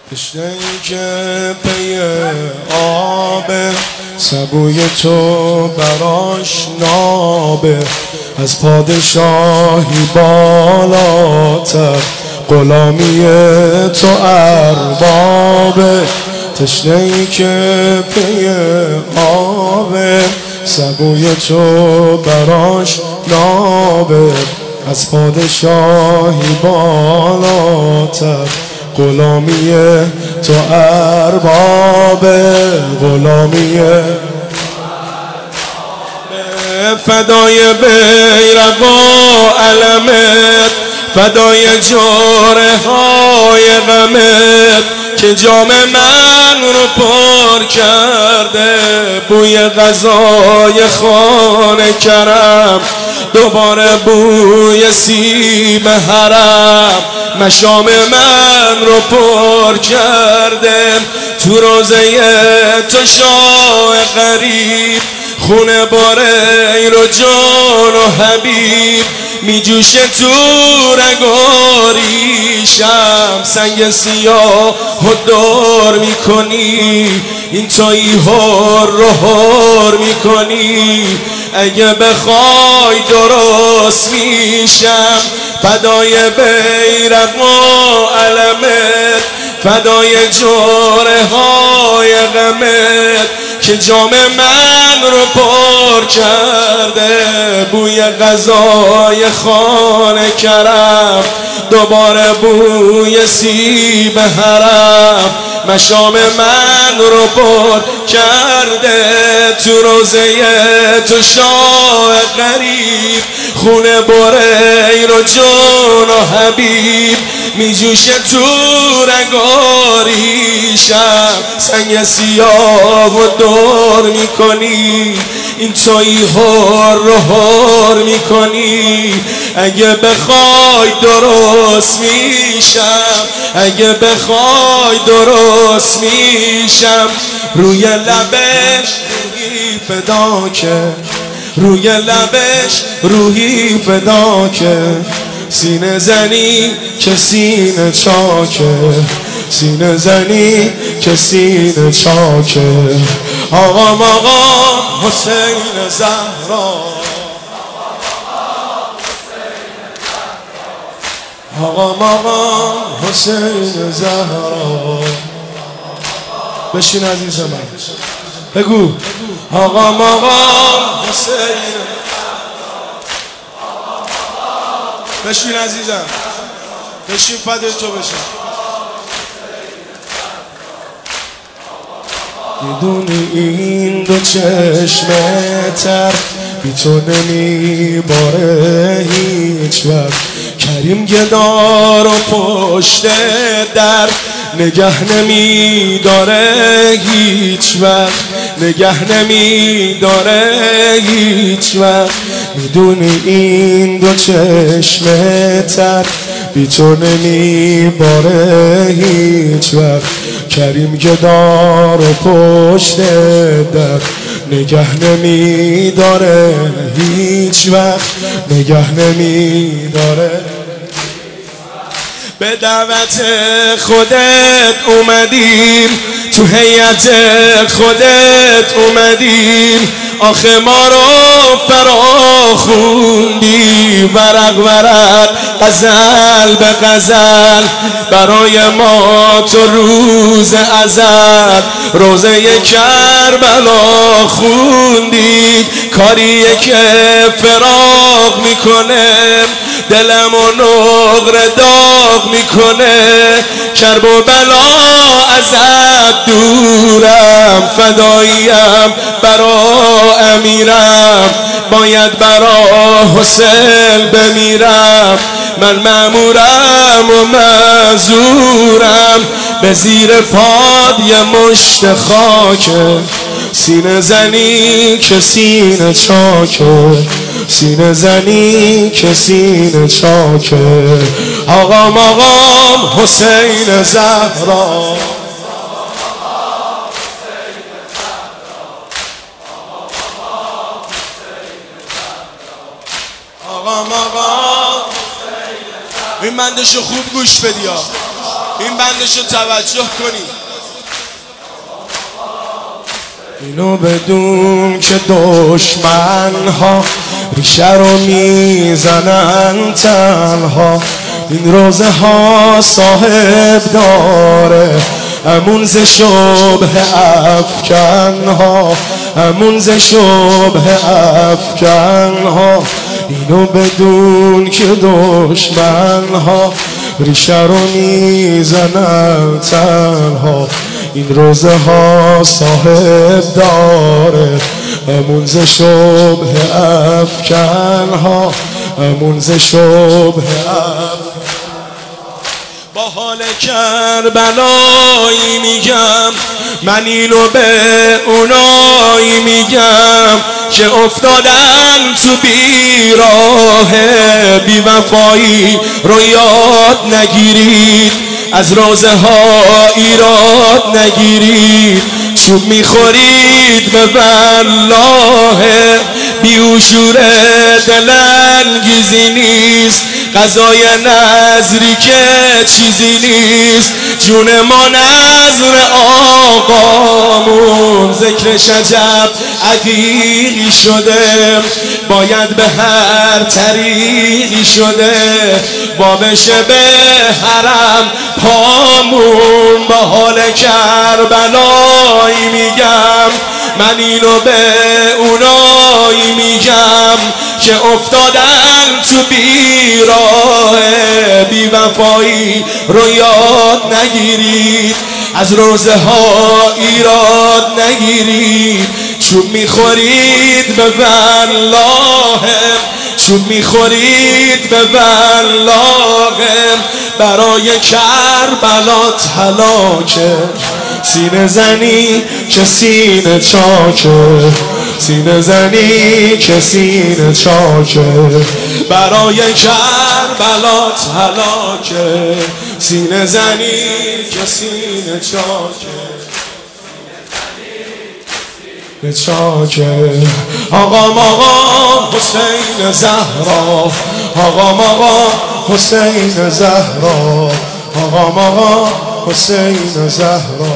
تشنه‌ای که پی آبه، سبوی تو براش نابه. از پادشاهی بالاتر، غلامی تو اربابه. تشنه‌ای که پی آبه، سبوی تو براش نابه. از پادشاهی بالاتر، غلامی تو اربابه. غلامی فدای بیرق و علمت، فدای جوره های غمت که جام من رو پر کرده. بوی غذای خانه کرم، دوباره بوی سیب حرم مشام من رو پر کرده. تو روزه تو شاه غریب، خونه باره ای رو جان و حبیب میجوشه تو رگاریشم. سنگ سیاه و دار میکنی، این تویی هر رو هر میکنی. اگه بخوای درست میشم، فدای بیرق و علمت، فدای جوره های غمت که جام من رو پر کرده. بوی غذای خانه کرم، دوباره بوی سیب حرم مشام من رو پر کرده. تو روزه تو شاه غریب، خونه بره رو جان و حبیب میجوشه تو رگاریشم. سنگ سیاه و دور میکنی، این تویی هر رو هر میکنی. اگه بخوای درست میشم، اگه بخوای درست میشم. روی لبش روحی فدا که، روی لبش روحی فدا که. سینه زنی که سینه چاکه، سینه زنی که سینه چاکه. آقام آقا حسین زهرا، آقام آقا حسین زهرا. بشین عزیز من بگو آقام آقا حسین. بشین عزیزم، بشین فدای تو بشین. میدونی این دو چشم تر بی تو نمیباره هیچ وقت. کریم گدار و پشت در نگه نمیداره هیچ وقت، نگه نمیداره هیچ وقت. میدونی این دو چشم تر بی تو نمیباره هیچ وقت. کریم گدار و پشت در نگه نمیداره هیچ وقت، نگه نمیداره. به دعوت خودت اومدیم، تو هیئت خودت اومدیم. آخه ما رو فراخوندی، ورق ورق غزل به غزل. برای ما تو روز ازل روزه کربلا خوندی. کاریه که فراق میکنه، دلم و نقره داغ میکنه. کرب و بلا ازت دورم، فداییم برا امیرم. باید برا حسین بمیرم، من مأمورم و معذورم. به زیر پاد یه مشت خاکه، سینه زنی که سینه چاکه، سینه زنی که سینه چاکه. آقام آقام حسین زهرا، آقام آقام. این بندشو خوب گوش بدیا. این بندشو توجه کنید. اینو بدون که دشمنها ریشه رو میزنن تنها، این روزه ها صاحب داره همون ز شبه افکنها، همون ز شبه افکنها. اینو بدون که دشمنها ریشه رو میزنن تنها، این روزه ها صاحب داره همون ز شبه افکنها، همون ز شبه افکنها. با حال کربلایی میگم من اینو به اونایی میگم که افتادن تو بیراه بیوفایی رو یاد نگیرید، از روزه ها ایراد نگیرید، چوب میخورید به والله بیوشور دلانگیزی نیست، غذای نظری که چیزی نیست، جون ما نظر آقامون ذکرش عجب عدیقی شده، باید به هر طریقی شده بابشه به حرم پامون. با حال کربلایی میگم من اینو به اونایی میگم که افتادن تو بیراه بیوفایی رو یاد نگیرید، از روزه ها ایراد نگیرید، چوب میخورید به والله، چوب میخورید به والله، برای کربلات هلاکه، سینه زنی که سینه چاکه، سینه زنی که سینه چاکه، برای کربلات هلاکه، سینه زنی که سینه چاکه، به چاکه. آقام آقا حسین زهرا، آقام آقا حسین زهرا، آقام آقا حسین زهرا.